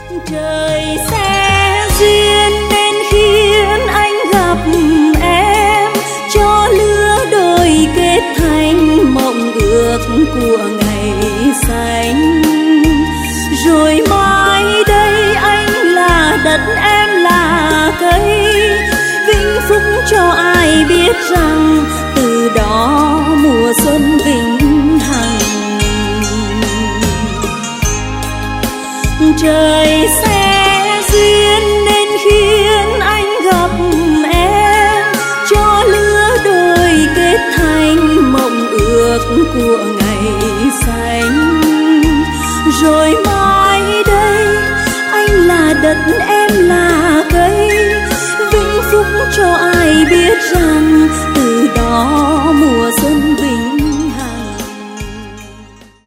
Trời sẽ duyên nên khiến anh gặp em, cho lứa đôi kết thành mộng ước của ngày xanh. Rồi mai đây anh là đất, em là cây, vĩnh phúc cho ai biết rằng từ đó mùa xuân vĩnh hằng. Trời sẽ duyên nên khiến anh gặp em, cho lứa đôi kết thành mộng ước của ngày xanh. Rồi mai đây anh là đất, em là cây, vĩnh phúc cho ai biết rằng từ đó